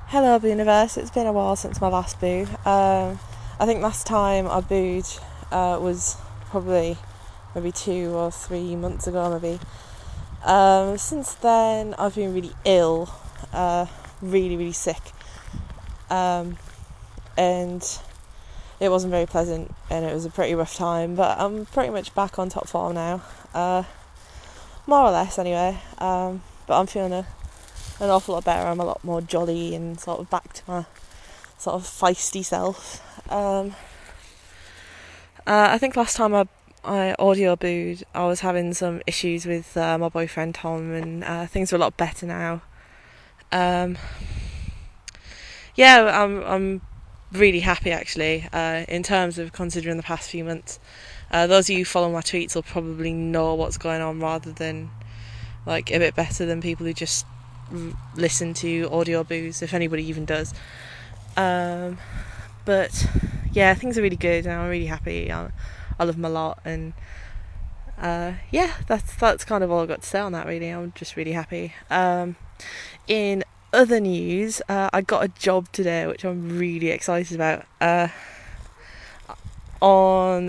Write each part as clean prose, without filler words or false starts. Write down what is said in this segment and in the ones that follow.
Hello, Universe. It's been a while since my last boo. I think last time I booed was probably maybe 2 or 3 months ago, maybe. Since then, I've been really ill, really, really sick, and it wasn't very pleasant, and it was a pretty rough time. But I'm pretty much back on top form now, more or less, anyway. But I'm feeling an awful lot better. I'm a lot more jolly and sort of back to my sort of feisty self. I think last time I audio booed, I was having some issues with my boyfriend Tom, and things are a lot better now. I'm really happy actually. In terms of considering the past few months, those of you who follow my tweets will probably know what's going on, rather than like a bit better than people who just listen to audio boos, if anybody even does. But yeah, things are really good, and I'm really happy. I love them a lot, and that's kind of all I've got to say on that. Really, I'm just really happy. In other news, I got a job today, which I'm really excited about. On the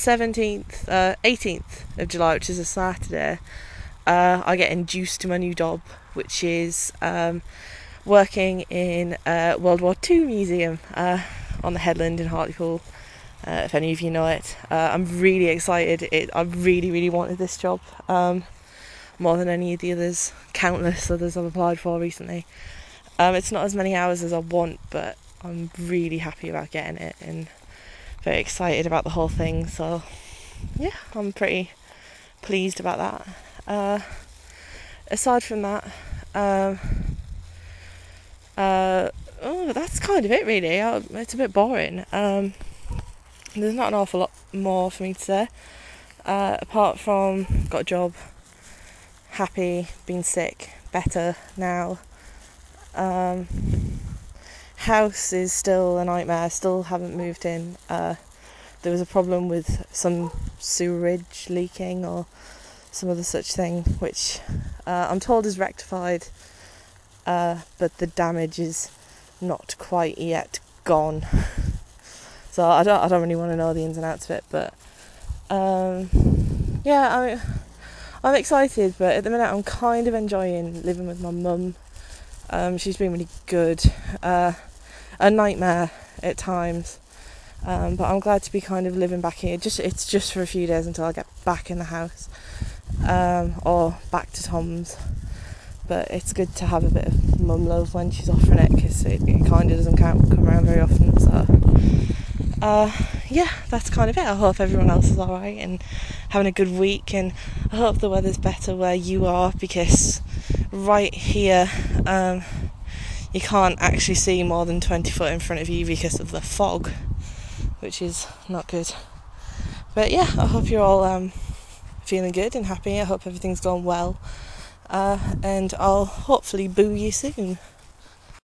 18th of July, which is a Saturday, I get induced to my new job, which is working in a World War II museum on the headland in Hartlepool, if any of you know it. I'm really excited. I really, really wanted this job, more than any of the others, countless others I've applied for recently. It's not as many hours as I want, but I'm really happy about getting it and very excited about the whole thing. So yeah, I'm pretty pleased about that. Aside from that, that's kind of it really. It's a bit boring. There's not an awful lot more for me to say, apart from got a job, happy, been sick, better now. House is still a nightmare. Still haven't moved in. There was a problem with some sewerage leaking or some other such thing, which I'm told is rectified, but the damage is not quite yet gone. So I don't really want to know the ins and outs of it, but I'm excited. But at the minute, I'm kind of enjoying living with my mum. She's been really good. A nightmare at times, but I'm glad to be kind of living back here. It's just for a few days until I get back in the house, or back to Tom's. But it's good to have a bit of mum love when she's off from it, because it kind of doesn't come around very often. So that's kind of it. I hope everyone else is alright and having a good week, and I hope the weather's better where you are, because right here you can't actually see more than 20 foot in front of you because of the fog, which is not good. But yeah, I hope you're all feeling good and happy. I hope everything's going well, and I'll hopefully boo you soon.